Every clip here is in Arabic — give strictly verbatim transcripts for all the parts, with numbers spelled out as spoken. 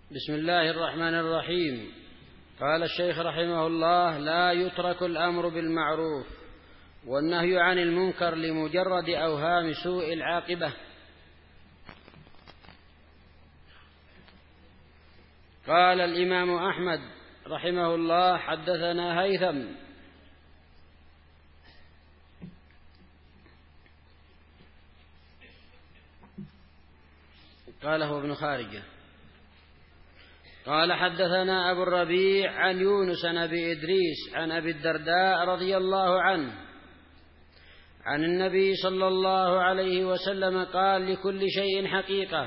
بسم الله الرحمن الرحيم. قال الشيخ رحمه الله: لا يترك الأمر بالمعروف والنهي عن المنكر لمجرد أوهام سوء العاقبة. قال الإمام أحمد رحمه الله: حدثنا هيثم قال هو ابن خارجة قال حدثنا أبو الربيع عن يونس عن أبي إدريس عن أبي الدرداء رضي الله عنه عن النبي صلى الله عليه وسلم قال: لكل شيء حقيقة،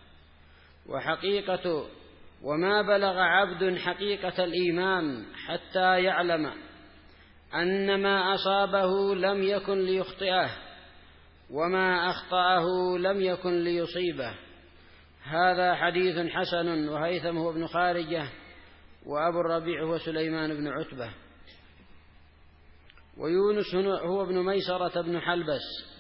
وحقيقة وما بلغ عبد حقيقة الإيمان حتى يعلم أن ما أصابه لم يكن ليخطئه وما أخطأه لم يكن ليصيبه. هذا حديث حسن. وهيثم هو ابن خارجة، وأبو الربيع هو سليمان بن عتبة، ويونس هو ابن ميسرة بن حلبس.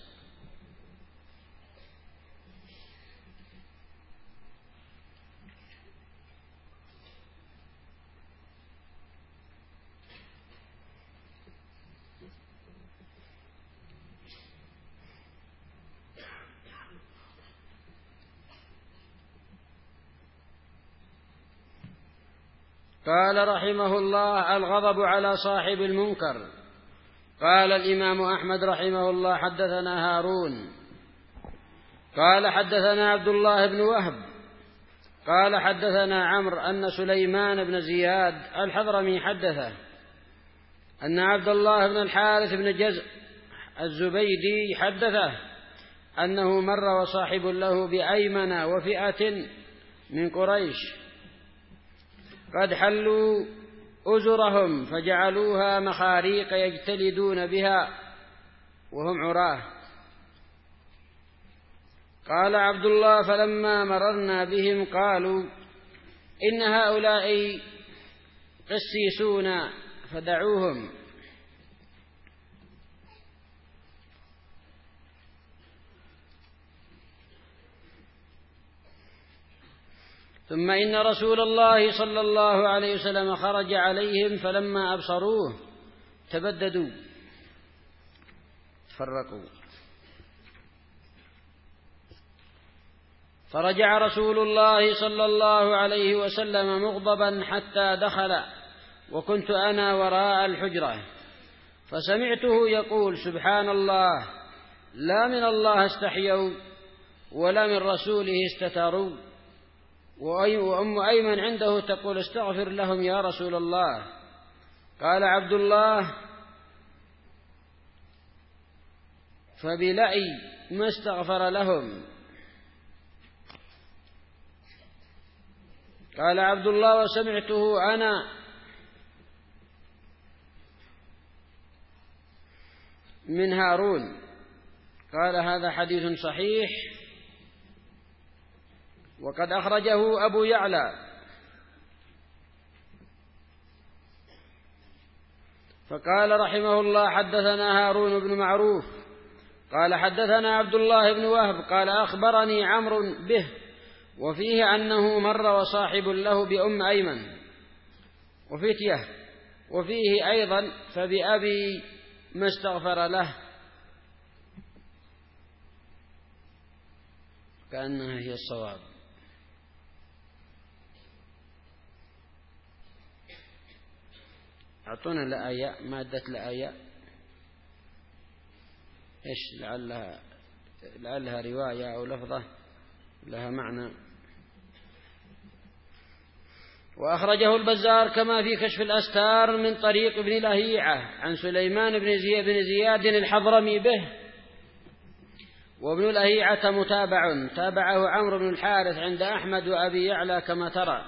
قال رحمه الله: الغضب على صاحب المنكر. قال الإمام أحمد رحمه الله: حدثنا هارون قال حدثنا عبد الله بن وهب قال حدثنا عمرو أن سليمان بن زياد الحضرمي حدثه أن عبد الله بن الحارث بن جزء الزبيدي حدثه أنه مر وصاحب له بأيمن وفئة من قريش قد حلوا أزرهم فجعلوها مخاريق يجتلدون بها وهم عراه. قال عبد الله: فلما مررنا بهم قالوا إن هؤلاء قسيسون فدعوهم. ثم إن رسول الله صلى الله عليه وسلم خرج عليهم فلما أبصروه تبددوا تفرقوا، فرجع رسول الله صلى الله عليه وسلم مغضبا حتى دخل، وكنت أنا وراء الحجرة، فسمعته يقول: سبحان الله، لا من الله استحيوا ولا من رسوله استتروا. وأم أيمن عنده تقول: استغفر لهم يا رسول الله. قال عبد الله: فبلأي ما استغفر لهم. قال عبد الله: وسمعته أنا من هارون. قال: هذا حديث صحيح، وقد أخرجه أبو يعلى. فقال رحمه الله: حدثنا هارون بن معروف قال حدثنا عبد الله بن وهب قال أخبرني عمرو به، وفيه أنه مر وصاحب له بأم أيمن وفتية، وفيه أيضا: فبأبي ما استغفر له، كأنها هي الصواب. أعطونا الآية، مادة الآية إيش لعلها لعلها رواية أو لفظة لها معنى. وأخرجه البزار كما في كشف الأستار من طريق ابن لهيعة عن سليمان بن زياد بن زياد الحضرمي به، وابن لهيعة متابع، تابعه عمرو بن الحارث عند أحمد وأبي يعلى كما ترى.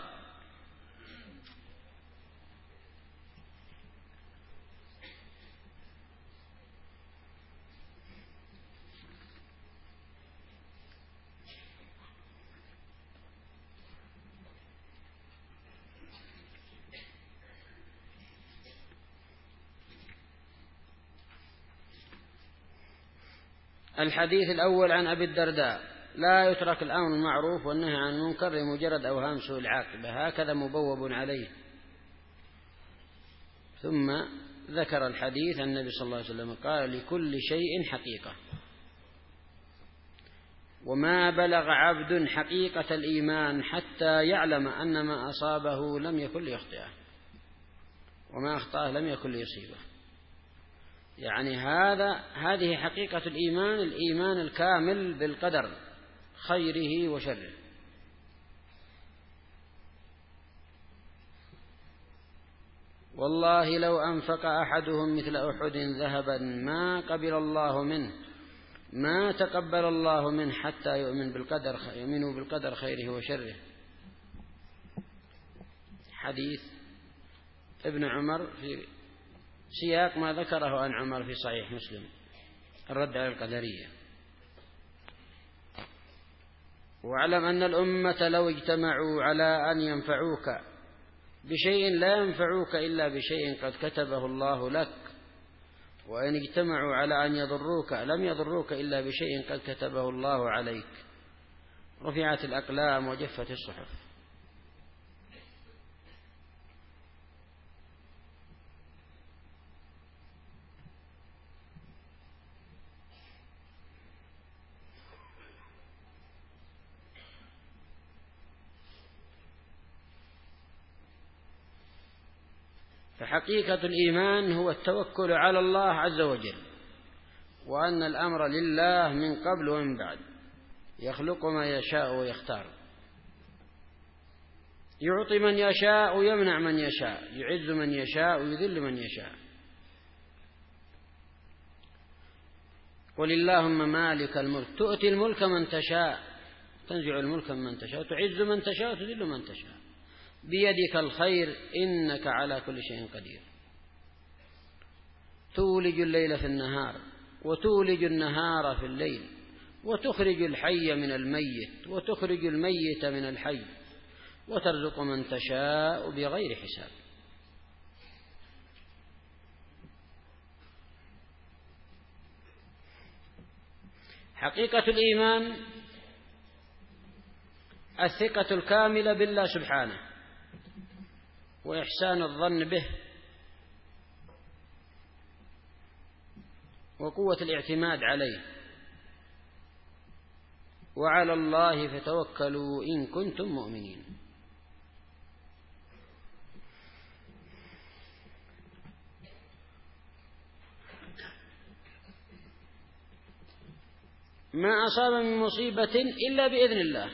الحديث الأول عن أبي الدرداء لا يترك الأمر بالمعروف والنهي عن المنكر لمجرد أوهام سوء العاقبة، هكذا مبوب عليه. ثم ذكر الحديث النبي صلى الله عليه وسلم قال: لكل شيء حقيقة، وما بلغ عبد حقيقة الإيمان حتى يعلم أن ما أصابه لم يكن ليخطئه وما أخطأه لم يكن ليصيبه. يعني هذا هذه حقيقة الإيمان، الإيمان الكامل بالقدر خيره وشره. والله لو أنفق أحدهم مثل أحد ذهبا ما قبل الله منه ما تقبل الله منه حتى يؤمن بالقدر يؤمنوا بالقدر خيره وشره. حديث ابن عمر في سياق ما ذكره عن عمر في صحيح مسلم، الرد على القدرية. واعلم أن الأمة لو اجتمعوا على أن ينفعوك بشيء لا ينفعوك إلا بشيء قد كتبه الله لك، وإن اجتمعوا على أن يضروك لم يضروك إلا بشيء قد كتبه الله عليك. رفعت الأقلام وجفت الصحف. فحقيقة الإيمان هو التوكل على الله عز وجل، وأن الأمر لله من قبل ومن بعد، يخلق ما يشاء ويختار، يعطي من يشاء ويمنع من يشاء، يعز من يشاء ويذل من يشاء. قل اللهم مالك الملك تؤتي الملك من تشاء، تنزع الملك من تشاء، تعز من تشاء وتذل من تشاء، بيدك الخير إنك على كل شيء قدير. تولج الليل في النهار وتولج النهار في الليل، وتخرج الحي من الميت وتخرج الميت من الحي، وترزق من تشاء بغير حساب. حقيقة الإيمان الثقة الكاملة بالله سبحانه، وإحسان الظن به، وقوة الاعتماد عليه. وعلى الله فتوكلوا إن كنتم مؤمنين. ما أصاب من مصيبة إلا بإذن الله.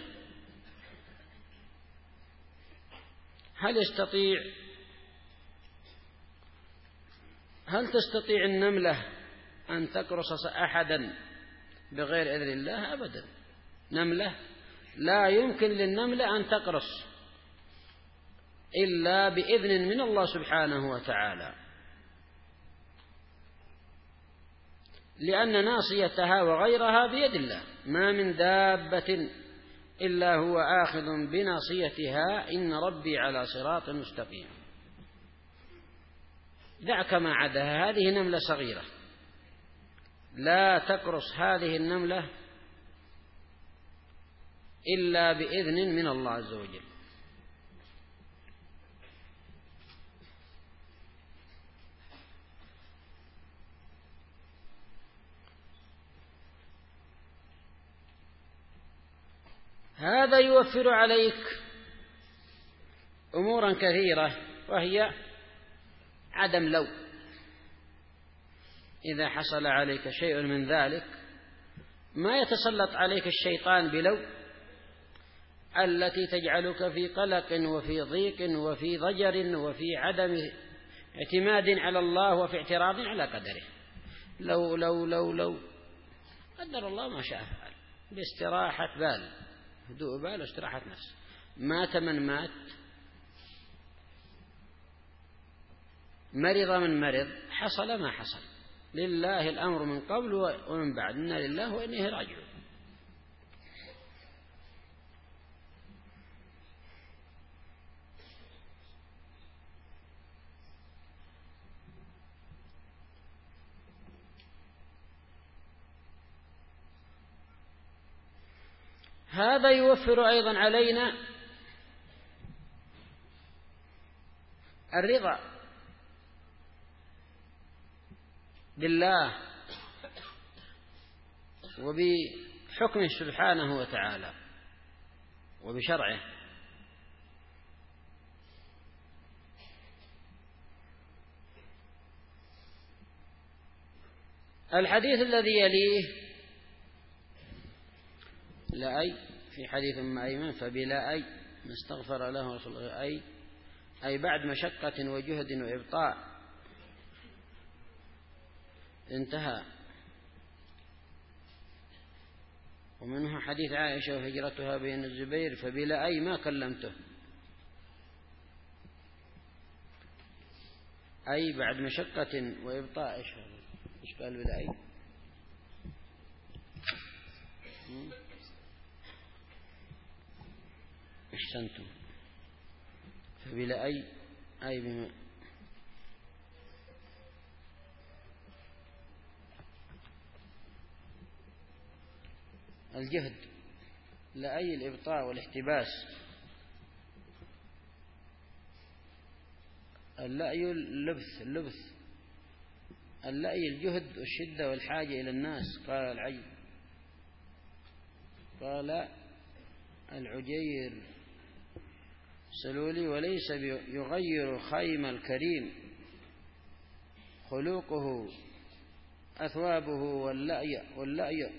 هل يستطيع هل تستطيع النملة أن تقرص أحدا بغير إذن الله؟ أبدا. نملة لا يمكن للنملة أن تقرص إلا بإذن من الله سبحانه وتعالى، لأن ناصيتها وغيرها بيد الله. ما من دابة إلا هو آخذ بناصيتها، إن ربي على صراط مستقيم. دعك ما عداها، هذه نملة صغيرة لا تقرص هذه النملة إلا بإذن من الله عز وجل. هذا يوفر عليك أمورا كثيرة، وهي عدم لو. إذا حصل عليك شيء من ذلك ما يتسلط عليك الشيطان بلو التي تجعلك في قلق وفي ضيق وفي ضجر وفي عدم اعتماد على الله وفي اعتراض على قدره. لو لو لو لو قدر الله ما شاء فعل، باستراحة بال، هدوء بال واستراحة نفس. مات من مات، مرض من مرض، حصل ما حصل، لله الأمر من قبل ومن بعد، إنا لله وإنه راجعون. هذا يوفر أيضا علينا الرضا بالله وبحكمه سبحانه وتعالى وبشرعه. الحديث الذي يليه لا أي في حديث أم أيمن فبلا أي ما استغفر له رسول الله أي أي بعد مشقة وجهد وإبطاء انتهى. ومنه حديث عائشة وهجرتها بين الزبير فبلا أي ما كلمته، أي بعد مشقة وإبطاء. إيش هذا؟ إيش قال بلا أي؟ أحسنتم. فبلا أي أي بما الجهد، لا أي الإبطاء والاحتباس. اللأي اللبث اللبث اللأي الجهد والشدة والحاجة إلى الناس. قال العي قال العجير سلولي وليس يغير خيم الكريم خلوقه أثوابه واللأي واللأي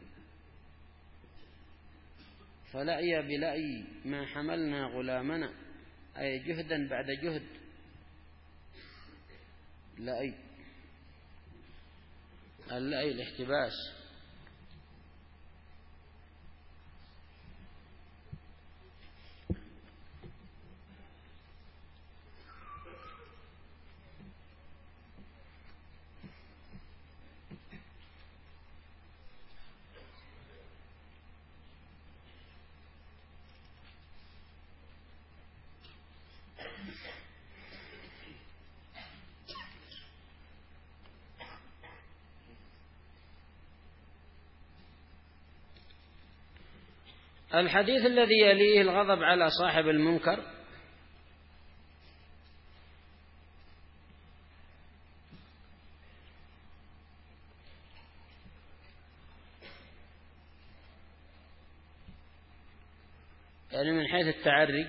فلأي بلأي ما حملنا غلامنا، أي جهدا بعد جهد. لأي اللأي الاحتباس. الحديث الذي يليه الغضب على صاحب المنكر. يعني من حيث التعري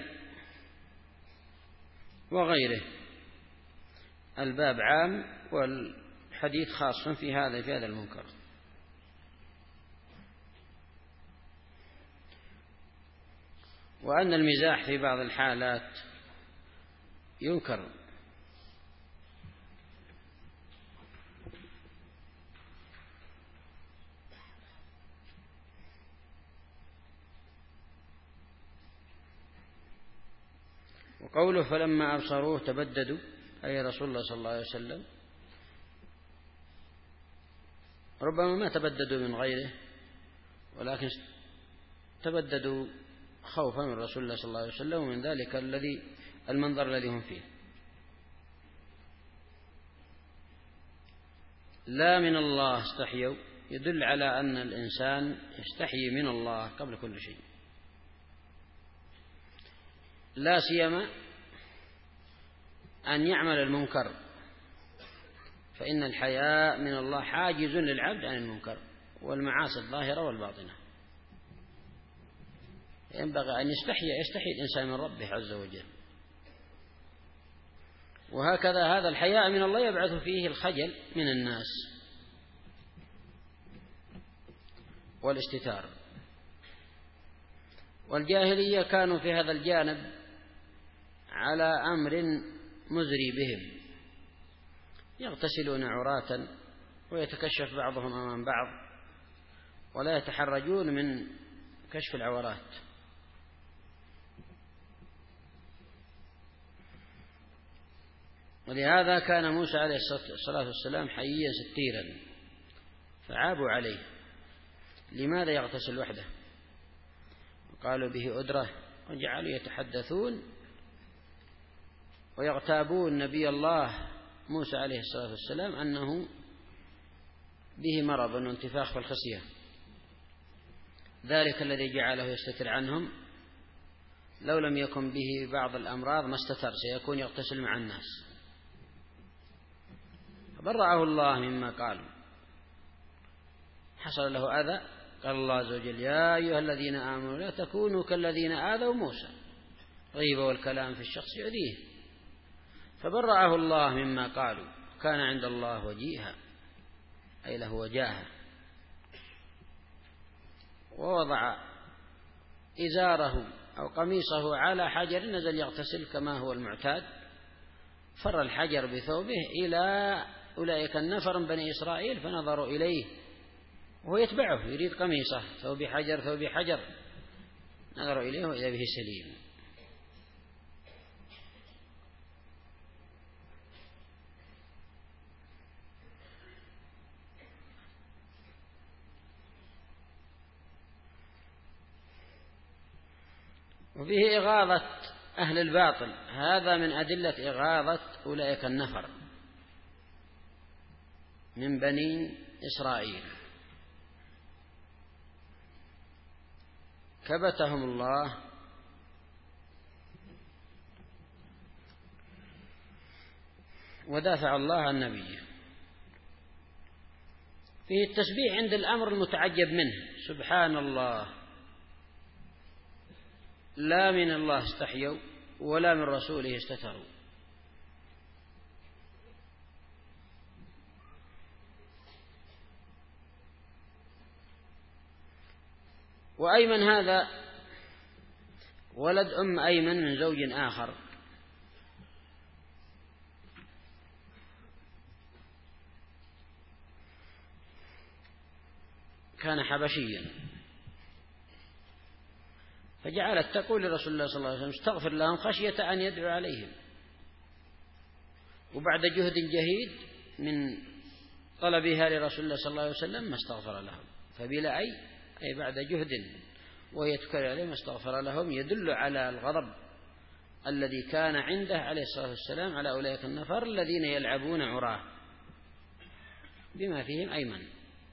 وغيره، الباب عام والحديث خاص في هذا في هذا المنكر. وأن المزاح في بعض الحالات ينكر. وقوله فلما أبصروه تبددوا أي رسول الله صلى الله عليه وسلم، ربما ما تبددوا من غيره ولكن تبددوا خوفا من رسول الله صلى الله عليه وسلم ومن ذلك الذي المنظر الذي هم فيه. لا من الله استحيوا يدل على أن الإنسان يستحيي من الله قبل كل شيء، لا سيما أن يعمل المنكر، فإن الحياء من الله حاجز للعبد عن المنكر والمعاصي الظاهرة والباطنة. ينبغي أن يستحي يستحي الإنسان من ربه عز وجل. وهكذا هذا الحياء من الله يبعث فيه الخجل من الناس والاستتار. والجاهلية كانوا في هذا الجانب على أمر مزري بهم، يغتسلون عراة ويتكشف بعضهم أمام بعض ولا يتحرجون من كشف العورات. ولهذا كان موسى عليه الصلاة والسلام حييا ستيرا فعابوا عليه، لماذا يغتسل وحده؟ وقالوا به أدرة، وجعلوا يتحدثون ويغتابون نبي الله موسى عليه الصلاة والسلام أنه به مرض وانتفاخ في الخصية. ذلك الذي جعله يستتر عنهم لو لم يكن به بعض الأمراض ما استتر، سيكون يغتسل مع الناس. فبرأه الله مما قالوا. حصل له أذى، قال الله عز وجل: يا أيها الذين آمنوا لا تكونوا كالذين آذوا موسى. غيبة والكلام في الشخص يؤذيه، فبرأه الله مما قالوا، كان عند الله وجيها، أي له وجاهة. ووضع إزاره أو قميصه على حجر، نزل يغتسل كما هو المعتاد، فر الحجر بثوبه إلى أولئك النفر من بني إسرائيل، فنظروا إليه وهو يتبعه يريد قميصه، ثوب حجر ثوب حجر، نظروا إليه وإذا به سليم. وفيه إغاظة أهل الباطل، هذا من أدلة إغاظة أولئك النفر من بني إسرائيل، كبتهم الله ودافع الله عن نبيه. فيه التسبيح عند الأمر المتعجب منه، سبحان الله، لا من الله استحيوا ولا من رسوله استتروا. وأيمن هذا ولد أم أيمن من زوج آخر، كان حبشيا، فجعلت تقول لرسول الله صلى الله عليه وسلم: استغفر لهم خشية أن يدعو عليهم. وبعد جهد جهيد من طلبها لرسول الله صلى الله عليه وسلم ما استغفر لهم، فبلا أي أي بعد جهد وهي تكرر عليهم استغفر لهم، يدل على الغضب الذي كان عنده عليه الصلاة والسلام على أولئك النفر الذين يلعبون عراه بما فيهم أيمن.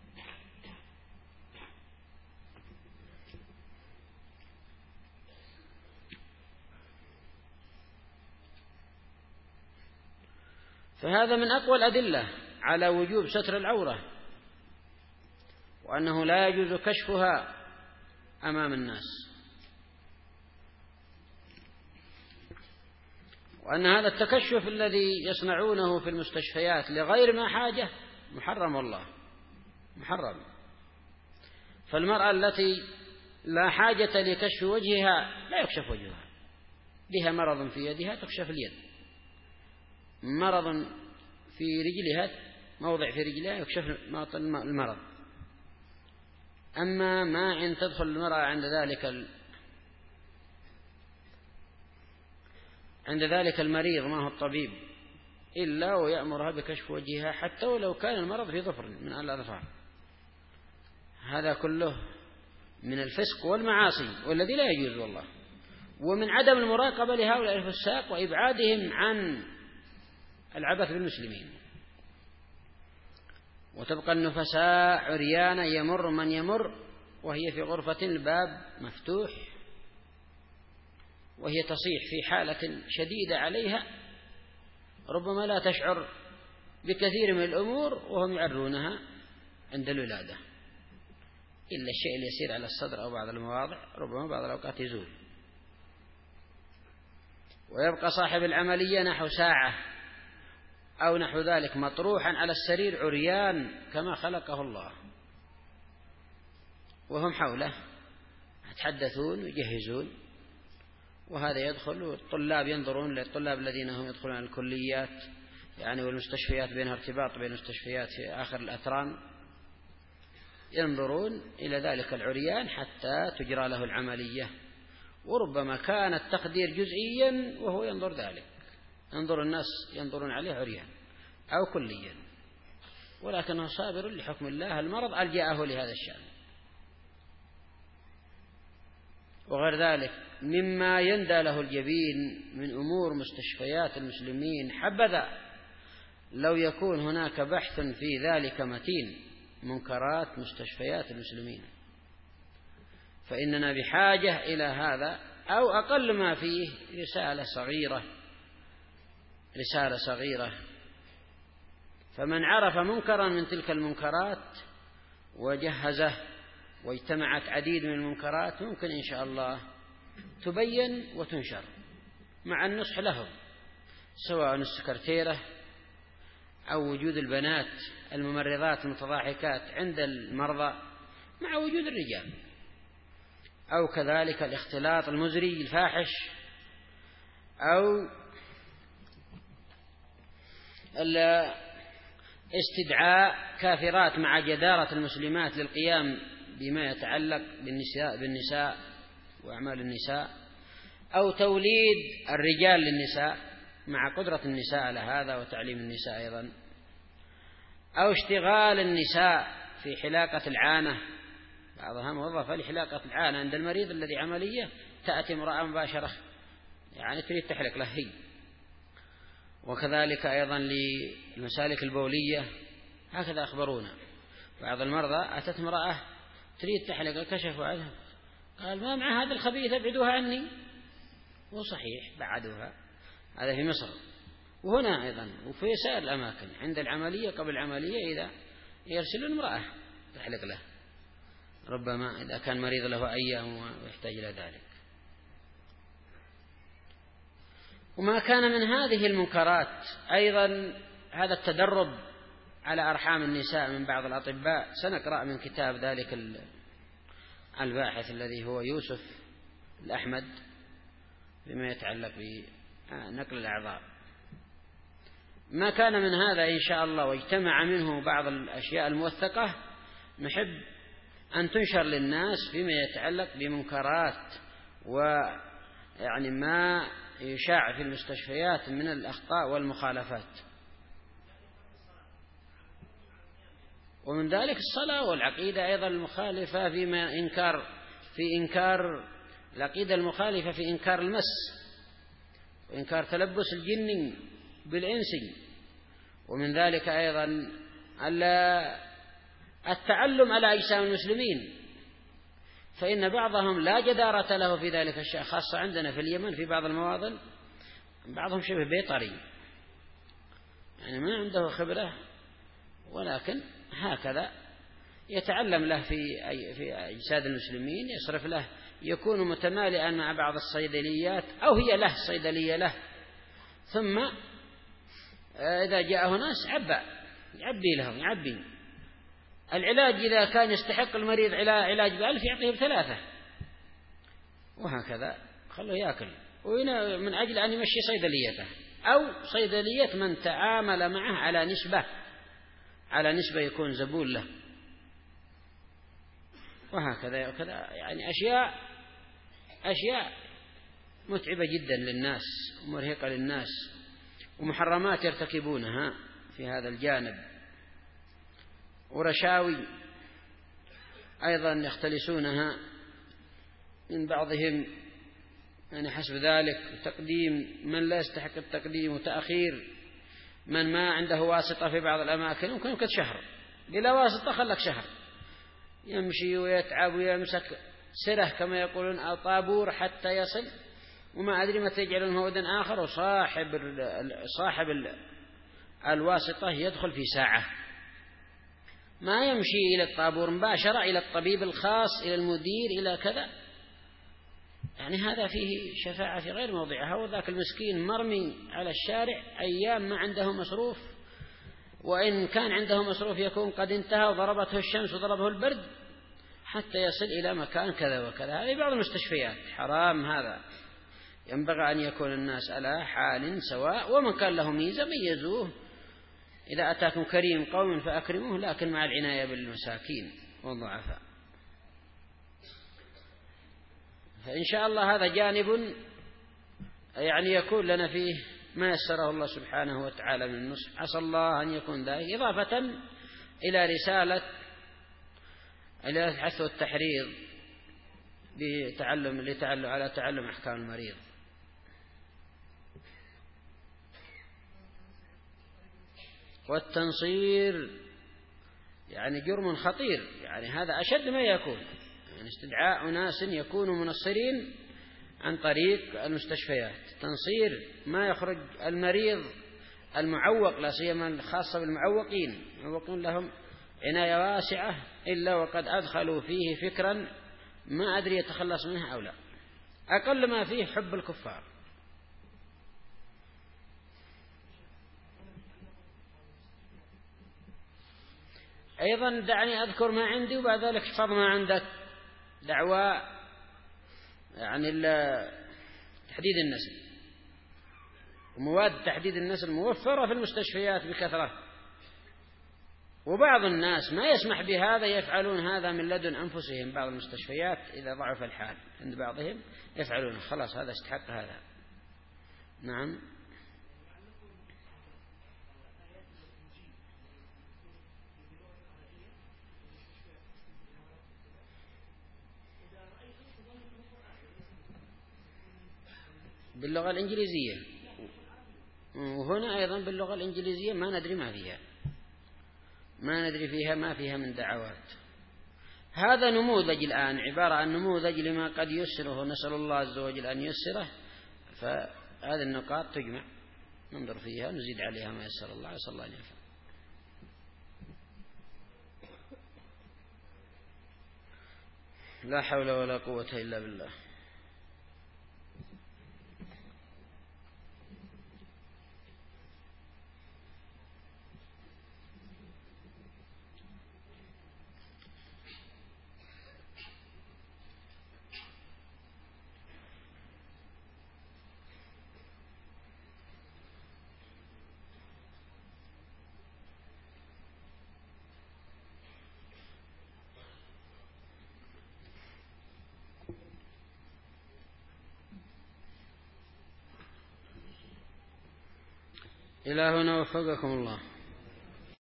فهذا من أقوى الأدلة على وجوب ستر العورة، وأنه لا يجوز كشفها أمام الناس، وأن هذا التكشف الذي يصنعونه في المستشفيات لغير ما حاجة محرم، والله محرم. فالمرأة التي لا حاجة لكشف وجهها لا يكشف وجهها، بها مرض في يدها تكشف اليد، مرض في رجلها موضع في رجلها يكشف المرض. أما ما إن تدخل المرأة عند ذلك ال... عند ذلك المريض ما هو الطبيب إلا ويأمرها بكشف وجهها حتى ولو كان المرض في ظفر من الأظفار، هذا كله من الفسق والمعاصي والذي لا يجوز والله، ومن عدم المراقبة لهؤلاء الفساق وإبعادهم عن العبث بالمسلمين. وتبقى النفساء عريانة يمر من يمر وهي في غرفة الباب مفتوح، وهي تصيح في حالة شديدة عليها، ربما لا تشعر بكثير من الأمور وهم يعرونها عند الولادة، إلا الشيء اليسير على الصدر أو بعض المواضع ربما بعض الأوقات يزول. ويبقى صاحب العملية نحو ساعة أو نحو ذلك مطروحا على السرير عريان كما خلقه الله، وهم حوله يتحدثون ويجهزون، وهذا يدخل والطلاب ينظرون للطلاب الذين هم يدخلون الكليات يعني والمستشفيات بينها ارتباط بين المستشفيات في آخر الأتران، ينظرون إلى ذلك العريان حتى تجرى له العملية، وربما كان التخدير جزئيا وهو ينظر ذلك، ينظر الناس ينظرون عليه عريان أو كليا، ولكنه صابر لحكم الله، المرض ألجأه لهذا الشأن. وغير ذلك مما يندى له الجبين من أمور مستشفيات المسلمين، حبذا لو يكون هناك بحث في ذلك متين، منكرات مستشفيات المسلمين، فإننا بحاجة إلى هذا، أو أقل ما فيه رسالة صغيرة رسالة صغيرة فمن عرف منكرا من تلك المنكرات وجهزه واجتمعت عديد من المنكرات ممكن إن شاء الله تبين وتنشر مع النصح لهم، سواء السكرتيرة أو وجود البنات الممرضات المتضاحكات عند المرضى مع وجود الرجال، أو كذلك الاختلاط المزري الفاحش، أو استدعاء كافرات مع جدارة المسلمات للقيام بما يتعلق بالنساء, بالنساء وأعمال النساء، أو توليد الرجال للنساء مع قدرة النساء على هذا وتعليم النساء أيضا، أو اشتغال النساء في حلاقة العانة، بعضها موظفة لحلاقة العانة عند المريض الذي عملية، تأتي امرأة مباشرة يعني تريد تحلق له هي. وكذلك أيضا للمسالك البولية هكذا أخبرونا، بعض المرضى أتت امرأة تريد تحلق، كشفوا عنها قال ما مع هذا الخبيث ابعدوها عني، وصحيح بعدوها. هذا في مصر، وهنا أيضا وفي سائر الأماكن عند العملية قبل العملية إذا يرسلون امرأة تحلق له، ربما إذا كان مريض له أيام ويحتاج إلى ذلك. وما كان من هذه المنكرات أيضا هذا التدرب على أرحام النساء من بعض الأطباء، سنقرأ من كتاب ذلك الباحث الذي هو يوسف الأحمد بما يتعلق بنقل الأعضاء. ما كان من هذا إن شاء الله واجتمع منه بعض الأشياء الموثقة نحب أن تنشر للناس فيما يتعلق بمنكرات ويعني ما يشاع في المستشفيات من الأخطاء والمخالفات. ومن ذلك الصلاة والعقيدة أيضا المخالفة فيما إنكار في إنكار العقيدة المخالفة في إنكار المس وإنكار تلبس الجن بالإنس. ومن ذلك أيضا التعلم على أجسام المسلمين، فإن بعضهم لا جدارة له في ذلك الشيء، خاصة عندنا في اليمن في بعض المواطن بعضهم شبه بيطري يعني ما عنده خبرة، ولكن هكذا يتعلم له في في أجساد المسلمين، يصرف له، يكون متمالئا مع بعض الصيدليات أو هي له صيدلية له، ثم إذا جاءه ناس عبى يعبي لهم يعبي العلاج، إذا كان يستحق المريض علاج بألف يعطيه بثلاثة، وهكذا خلوه يأكل، وهنا من أجل أن يمشي صيدليته أو صيدلية من تعامل معه على نسبة على نسبة يكون زبون له، وهكذا وكذا يعني أشياء أشياء متعبة جدا للناس ومرهقة للناس، ومحرمات يرتكبونها في هذا الجانب، ورشاوي أيضا يختلسونها من بعضهم يعني حسب ذلك، تقديم من لا يستحق التقديم وتأخير من ما عنده واسطة في بعض الأماكن، ممكن يمكن شهر بلا واسطة، خلك شهر يمشي ويتعب ويمسك سره كما يقولون أو طابور حتى يصل، وما أدري متى يجعلون موعدا آخر، وصاحب صاحب الواسطة يدخل في ساعة، ما يمشي إلى الطابور مباشرة إلى الطبيب الخاص إلى المدير إلى كذا، يعني هذا فيه شفاعة في غير موضعها. وذاك المسكين مرمي على الشارع أيام ما عنده مصروف، وإن كان عنده مصروف يكون قد انتهى وضربته الشمس وضربه البرد حتى يصل إلى مكان كذا وكذا. هذه بعض المستشفيات حرام، هذا ينبغي أن يكون الناس على حال سواء، ومن كان له ميزة ميزوه، إذا أتاكم كريم قوم فأكرموه، لكن مع العناية بالمساكين والضعفاء. فإن شاء الله هذا جانب يعني يكون لنا فيه ما يسره الله سبحانه وتعالى من النصح، عسى الله أن يكون ذلك، إضافة إلى رسالة إلى الحث والتحريض بتعلم لتعلم على تعلم أحكام المريض. والتنصير يعني جرم خطير، يعني هذا أشد ما يكون، يعني استدعاء أناس يكونوا منصرين عن طريق المستشفيات، تنصير ما يخرج المريض المعوق، لا سيما الخاصة بالمعوقين، المعوقين لهم عناية واسعة، إلا وقد أدخلوا فيه فكرا ما أدري يتخلص منه أو لا. أقل ما فيه حب الكفار. أيضا دعني أذكر ما عندي وبعد ذلك احفظ ما عندك. دعوى عن تحديد النسل، ومواد تحديد النسل موفرة في المستشفيات بكثرة، وبعض الناس ما يسمح بهذا يفعلون هذا من لدن أنفسهم. بعض المستشفيات إذا ضعف الحال عند بعضهم يفعلون، خلاص هذا استحق هذا. نعم. باللغة الإنجليزية، وهنا أيضا باللغة الإنجليزية ما ندري ما فيها، ما ندري فيها ما فيها من دعوات. هذا نموذج الآن، عبارة عن نموذج لما قد يسره، نسأل الله عز وجل أن يسره. فهذه النقاط تجمع ننظر فيها نزيد عليها ما يسر الله، نسأل الله أن ينفع. لا حول ولا قوة إلا بالله. إلى هنا وفقكم الله.